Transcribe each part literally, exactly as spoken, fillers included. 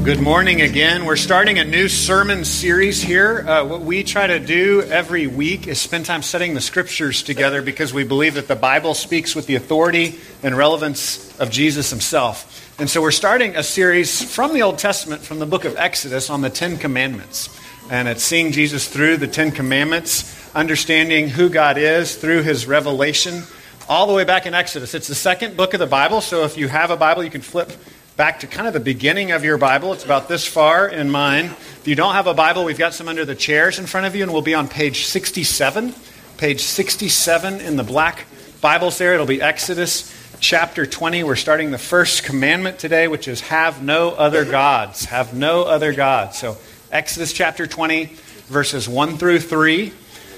Good morning again. We're starting a new sermon series here. Uh, what we try to do every week is spend time studying the scriptures together because we believe that the Bible speaks with the authority and relevance of Jesus himself. And so we're starting a series from the Old Testament, from the book of Exodus, on the Ten Commandments. And it's seeing Jesus through the Ten Commandments, understanding who God is through his revelation, all the way back in Exodus. It's the second book of the Bible, so if you have a Bible, you can flip back to kind of the beginning of your Bible. It's about this far in mine. If you don't have a Bible, we've got some under the chairs in front of you, and we'll be on page sixty-seven. Page sixty-seven in the black Bibles there. It'll be Exodus chapter twenty. We're starting the first commandment today, which is have no other gods. Have no other gods. So Exodus chapter twenty, verses one through three.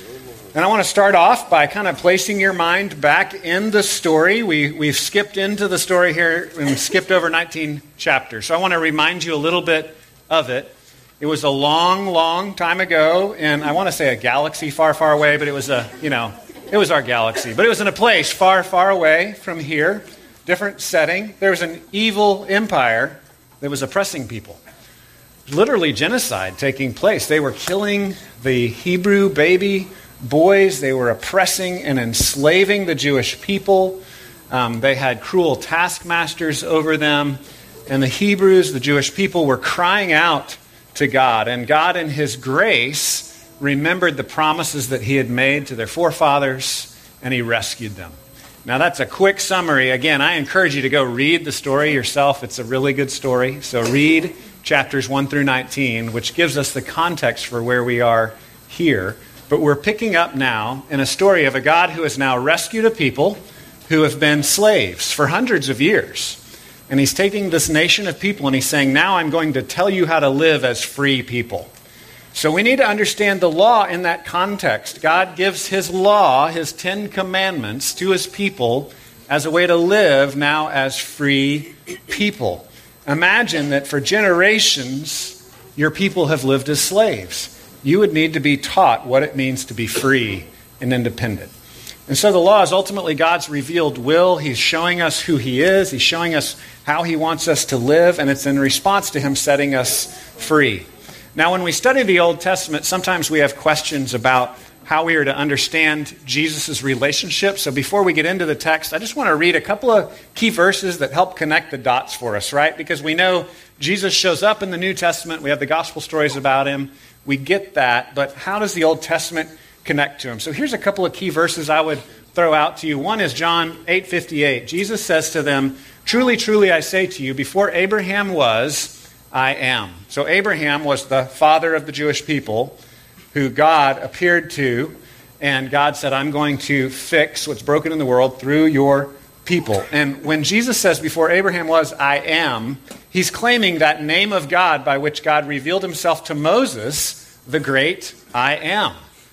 And I want to start off by kind of placing your mind back in the story. We, we've skipped into the story here and skipped over nineteen chapters. So I want to remind you a little bit of it. It was a long, long time ago, and I want to say a galaxy far, far away, but it was a, you know, it was our galaxy. But it was in a place far, far away from here, different setting. There was an evil empire that was oppressing people. Literally genocide taking place. They were killing the Hebrew baby boys. They were oppressing and enslaving the Jewish people. Um, they had cruel taskmasters over them. And the Hebrews, the Jewish people, were crying out to God. And God, in his grace, remembered the promises that he had made to their forefathers, and he rescued them. Now, that's a quick summary. Again, I encourage you to go read the story yourself. It's a really good story. So read chapters one through nineteen, which gives us the context for where we are here. But we're picking up now in a story of a God who has now rescued a people who have been slaves for hundreds of years. And he's taking this nation of people and he's saying, now I'm going to tell you how to live as free people. So we need to understand the law in that context. God gives his law, his Ten Commandments, to his people as a way to live now as free people. Imagine that for generations, your people have lived as slaves. You would need to be taught what it means to be free and independent. And so the law is ultimately God's revealed will. He's showing us who he is. He's showing us how he wants us to live, and it's in response to him setting us free. Now, when we study the Old Testament, sometimes we have questions about how we are to understand Jesus' relationship. So before we get into the text, I just want to read a couple of key verses that help connect the dots for us, right? Because we know Jesus shows up in the New Testament. We have the gospel stories about him. We get that, but how does the Old Testament connect to him? So here's a couple of key verses I would throw out to you. One is John eight fifty-eight. Jesus says to them, "Truly, truly, I say to you, before Abraham was, I am." So Abraham was the father of the Jewish people who God appeared to, and God said, I'm going to fix what's broken in the world through your people. And when Jesus says, before Abraham was, I am, he's claiming that name of God by which God revealed himself to Moses, the great I am.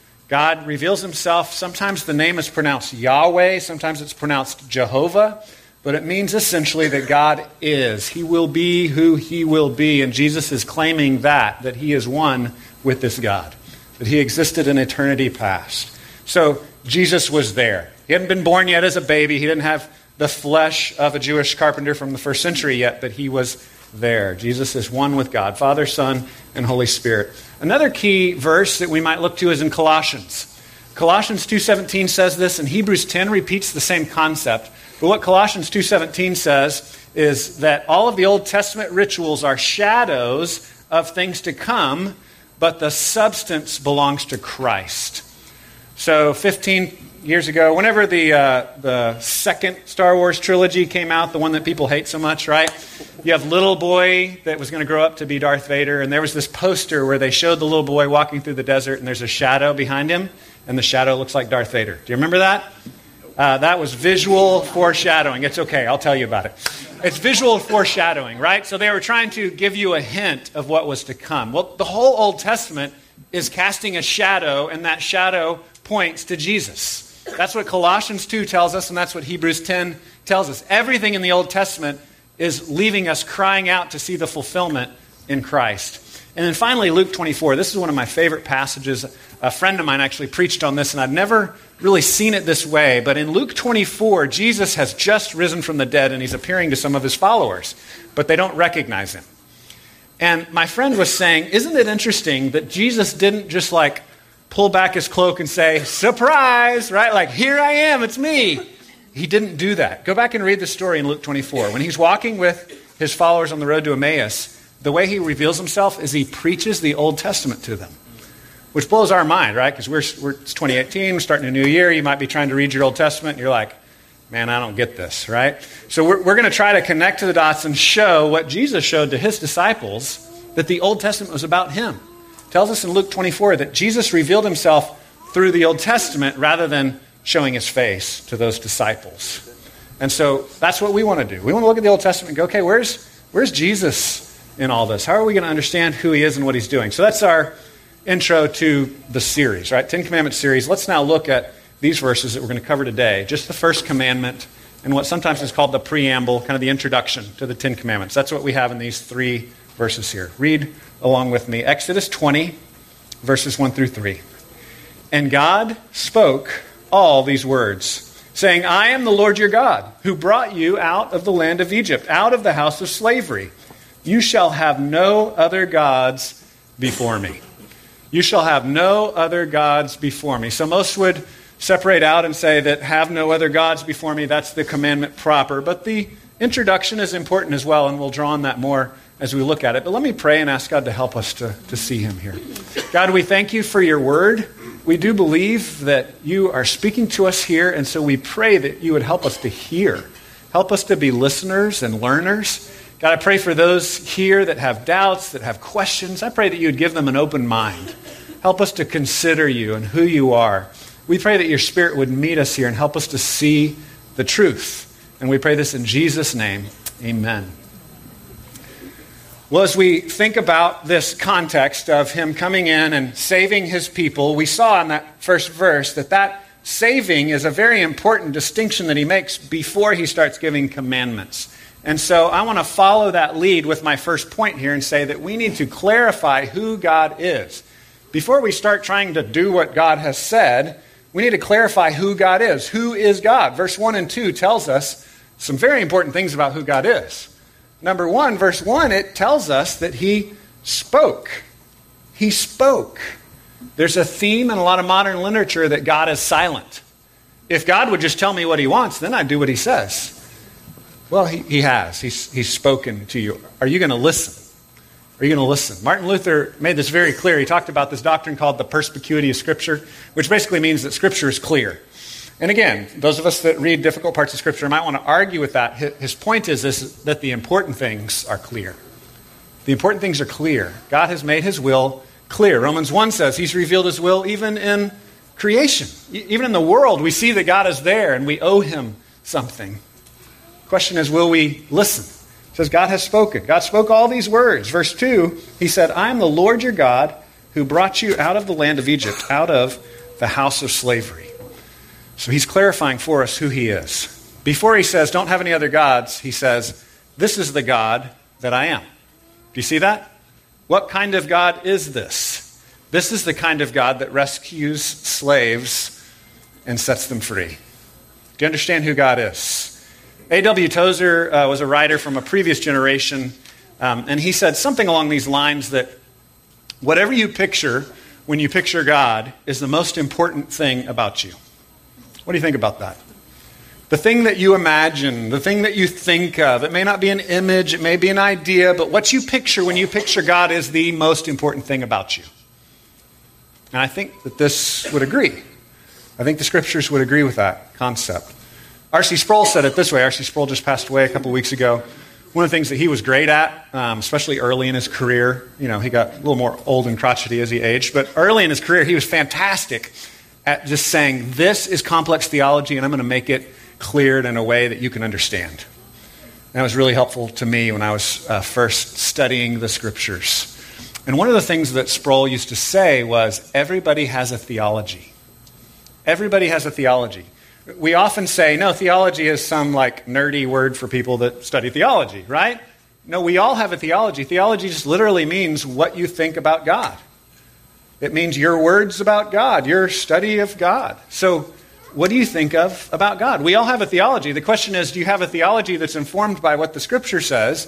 God reveals himself. Sometimes the name is pronounced Yahweh. Sometimes it's pronounced Jehovah. But it means essentially that God is. He will be who he will be. And Jesus is claiming that, that he is one with this God, that he existed in eternity past. So Jesus was there. He hadn't been born yet as a baby. He didn't have the flesh of a Jewish carpenter from the first century yet, but he was there. Jesus is one with God, Father, Son, and Holy Spirit. Another key verse that we might look to is in Colossians. Colossians two seventeen says this, and Hebrews ten repeats the same concept. But what Colossians two seventeen says is that all of the Old Testament rituals are shadows of things to come, but the substance belongs to Christ. So fifteen years ago, whenever the uh, the second Star Wars trilogy came out, the one that people hate so much, right? You have little boy that was going to grow up to be Darth Vader, and there was this poster where they showed the little boy walking through the desert, and there's a shadow behind him, and the shadow looks like Darth Vader. Do you remember that? Uh, that was visual foreshadowing. It's okay, I'll tell you about it. It's visual foreshadowing, right? So they were trying to give you a hint of what was to come. Well, the whole Old Testament is casting a shadow, and that shadow points to Jesus. That's what Colossians two tells us, and that's what Hebrews ten tells us. Everything in the Old Testament is leaving us crying out to see the fulfillment in Christ. And then finally, Luke twenty-four. This is one of my favorite passages. A friend of mine actually preached on this, and I'd never really seen it this way. But in Luke twenty-four, Jesus has just risen from the dead, and he's appearing to some of his followers, but they don't recognize him. And my friend was saying, isn't it interesting that Jesus didn't just like pull back his cloak and say, surprise, right? Like, here I am, it's me. He didn't do that. Go back and read the story in Luke twenty-four. When he's walking with his followers on the road to Emmaus, the way he reveals himself is he preaches the Old Testament to them, which blows our mind, right? Because we're, we're it's twenty eighteen, we're starting a new year. You might be trying to read your Old Testament, and you're like, man, I don't get this, right? So we're, we're going to try to connect to the dots and show what Jesus showed to his disciples, that the Old Testament was about him. It tells us in Luke twenty-four that Jesus revealed himself through the Old Testament rather than showing his face to those disciples. And so that's what we want to do. We want to look at the Old Testament and go, okay, where's, where's Jesus in all this? How are we going to understand who he is and what he's doing? So that's our intro to the series, right? Ten Commandments series. Let's now look at these verses that we're going to cover today. Just the first commandment and what sometimes is called the preamble, kind of the introduction to the Ten Commandments. That's what we have in these three verses here. Read along with me. Exodus twenty, verses one through three. And God spoke all these words, saying, I am the Lord your God, who brought you out of the land of Egypt, out of the house of slavery. You shall have no other gods before me. You shall have no other gods before me. So most would separate out and say that have no other gods before me, that's the commandment proper. But the introduction is important as well, and we'll draw on that more as we look at it. But let me pray and ask God to help us to, to see him here. God, we thank you for your word. We do believe that you are speaking to us here, and so we pray that you would help us to hear. Help us to be listeners and learners. God, I pray for those here that have doubts, that have questions. I pray that you would give them an open mind. Help us to consider you and who you are. We pray that your Spirit would meet us here and help us to see the truth. And we pray this in Jesus' name. Amen. Well, as we think about this context of him coming in and saving his people, we saw in that first verse that that saving is a very important distinction that he makes before he starts giving commandments. And so I want to follow that lead with my first point here and say that we need to clarify who God is. Before we start trying to do what God has said, we need to clarify who God is. Who is God? Verse one and two tells us some very important things about who God is. Number one, verse one, it tells us that he spoke. He spoke. There's a theme in a lot of modern literature that God is silent. If God would just tell me what he wants, then I'd do what he says. Well, he, he has. He's, he's spoken to you. Are you going to listen? Are you going to listen? Martin Luther made this very clear. He talked about this doctrine called the perspicuity of Scripture, which basically means that Scripture is clear. And again, those of us that read difficult parts of Scripture might want to argue with that. His point is this, that the important things are clear. The important things are clear. God has made his will clear. Romans one says he's revealed his will even in creation. Even in the world, we see that God is there and we owe him something. The question is, will we listen? It says God has spoken. God spoke all these words. Verse two, he said, I am the Lord your God who brought you out of the land of Egypt, out of the house of slavery. So he's clarifying for us who he is. Before he says, don't have any other gods, he says, this is the God that I am. Do you see that? What kind of God is this? This is the kind of God that rescues slaves and sets them free. Do you understand who God is? A W Tozer uh, was a writer from a previous generation, um, and he said something along these lines that whatever you picture when you picture God is the most important thing about you. What do you think about that? The thing that you imagine, the thing that you think of, it may not be an image, it may be an idea, but what you picture when you picture God is the most important thing about you. And I think that this would agree. I think the Scriptures would agree with that concept. R C Sproul said it this way. R C Sproul just passed away a couple weeks ago. One of the things that he was great at, um, especially early in his career, you know, he got a little more old and crotchety as he aged, but early in his career, he was fantastic at just saying, this is complex theology, and I'm going to make it cleared in a way that you can understand. And that was really helpful to me when I was uh, first studying the Scriptures. And one of the things that Sproul used to say was, everybody has a theology. Everybody has a theology. We often say, no, theology is some like nerdy word for people that study theology, right? No, we all have a theology. Theology just literally means what you think about God. It means your words about God, your study of God. So what do you think of about God? We all have a theology. The question is, do you have a theology that's informed by what the Scripture says,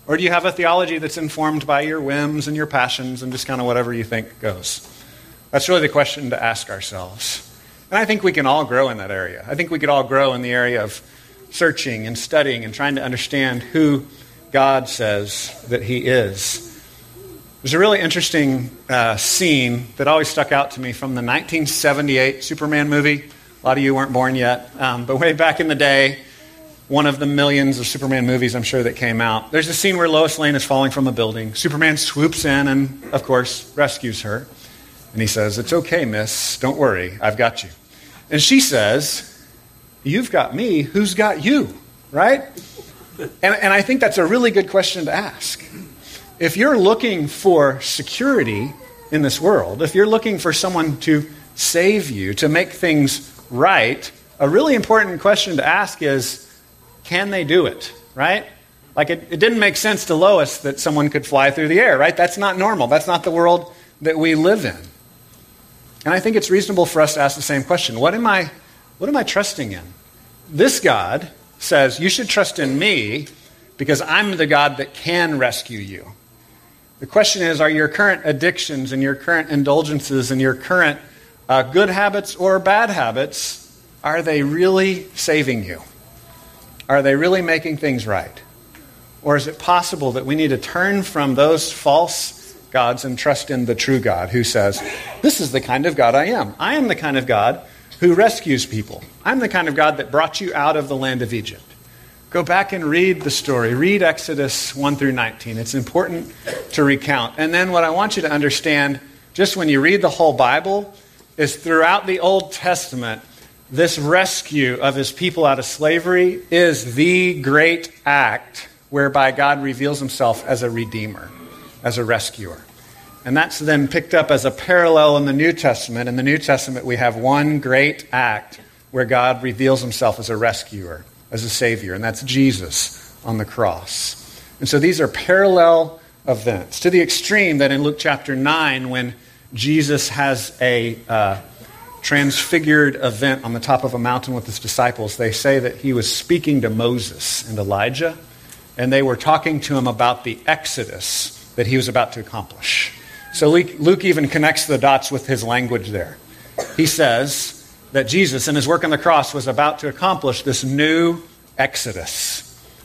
Or do you have a theology that's informed by your whims and your passions and just kind of whatever you think goes? That's really the question to ask ourselves. And I think we can all grow in that area. I think we could all grow in the area of searching and studying and trying to understand who God says that he is. There's a really interesting uh, scene that always stuck out to me from the nineteen seventy-eight Superman movie. A lot of you weren't born yet, um, but way back in the day, one of the millions of Superman movies I'm sure that came out. There's a scene where Lois Lane is falling from a building. Superman swoops in and, of course, rescues her. And he says, "It's okay, miss. Don't worry. I've got you." And she says, "You've got me. Who's got you?" Right? And, and I think that's a really good question to ask. If you're looking for security in this world, if you're looking for someone to save you, to make things right, a really important question to ask is, can they do it? Right? Like it, it didn't make sense to Lois that someone could fly through the air, right? That's not normal. That's not the world that we live in. And I think it's reasonable for us to ask the same question. What am I, what am I trusting in? This God says, you should trust in me because I'm the God that can rescue you. The question is, are your current addictions and your current indulgences and your current uh, good habits or bad habits, are they really saving you? Are they really making things right? Or is it possible that we need to turn from those false gods and trust in the true God who says, this is the kind of God I am. I am the kind of God who rescues people. I'm the kind of God that brought you out of the land of Egypt. Go back and read the story. Read Exodus one through nineteen. It's important to recount. And then what I want you to understand, just when you read the whole Bible, is throughout the Old Testament, this rescue of his people out of slavery is the great act whereby God reveals himself as a redeemer, as a rescuer. And that's then picked up as a parallel in the New Testament. In the New Testament, we have one great act where God reveals himself as a rescuer, as a savior, and that's Jesus on the cross. And so these are parallel events, to the extreme that in Luke chapter nine, when Jesus has a uh, transfigured event on the top of a mountain with his disciples, they say that he was speaking to Moses and Elijah, and they were talking to him about the exodus that he was about to accomplish. So Luke even connects the dots with his language there. He says that Jesus, in his work on the cross, was about to accomplish this new exodus.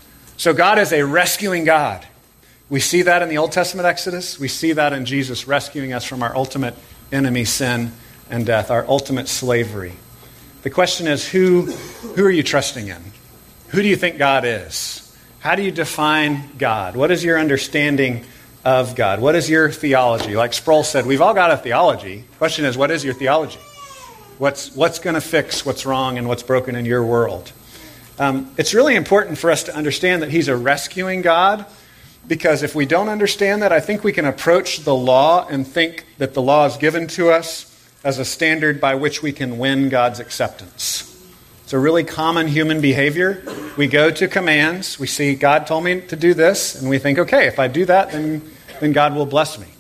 So God is a rescuing God. We see that in the Old Testament Exodus. We see that in Jesus rescuing us from our ultimate enemy, sin and death, our ultimate slavery. The question is, who, who are you trusting in? Who do you think God is? How do you define God? What is your understanding of God? What is your theology? Like Sproul said, we've all got a theology. The question is, what is your theology? What's, what's going to fix what's wrong and what's broken in your world? Um, it's really important for us to understand that he's a rescuing God, because if we don't understand that, I think we can approach the law and think that the law is given to us as a standard by which we can win God's acceptance. It's a really common human behavior. We go to commands, we see God told me to do this, and we think, okay, if I do that, then, then God will bless me.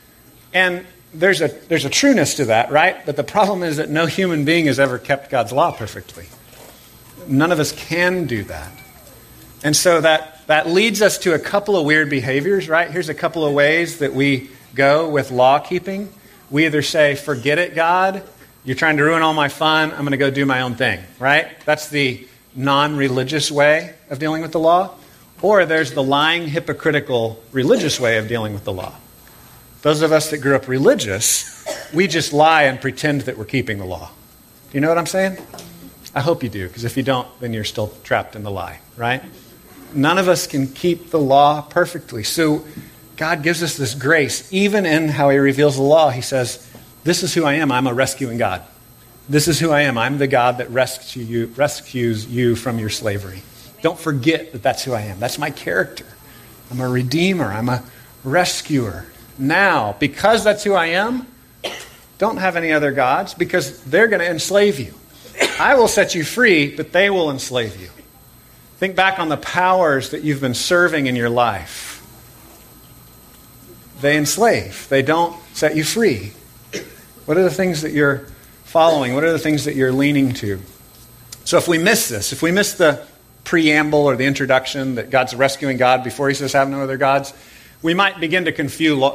And there's a, there's a trueness to that, right? But the problem is that no human being has ever kept God's law perfectly. None of us can do that. And so that, that leads us to a couple of weird behaviors, right? Here's a couple of ways that we go with law keeping. We either say, forget it, God. You're trying to ruin all my fun. I'm going to go do my own thing, right? That's the non-religious way of dealing with the law. Or there's the lying, hypocritical, religious way of dealing with the law. Those of us that grew up religious, we just lie and pretend that we're keeping the law. Do you know what I'm saying? I hope you do, because if you don't, then you're still trapped in the lie, right? None of us can keep the law perfectly. So God gives us this grace. Even in how he reveals the law, he says, this is who I am. I'm a rescuing God. This is who I am. I'm the God that rescue you, rescues you from your slavery. Don't forget that that's who I am. That's my character. I'm a redeemer. I'm a rescuer. Now, because that's who I am, don't have any other gods, because they're going to enslave you. I will set you free, but they will enslave you. Think back on the powers that you've been serving in your life. They enslave. They don't set you free. What are the things that you're following? What are the things that you're leaning to? So if we miss this, if we miss the preamble or the introduction that God's rescuing God before he says have no other gods, we might begin to confuse,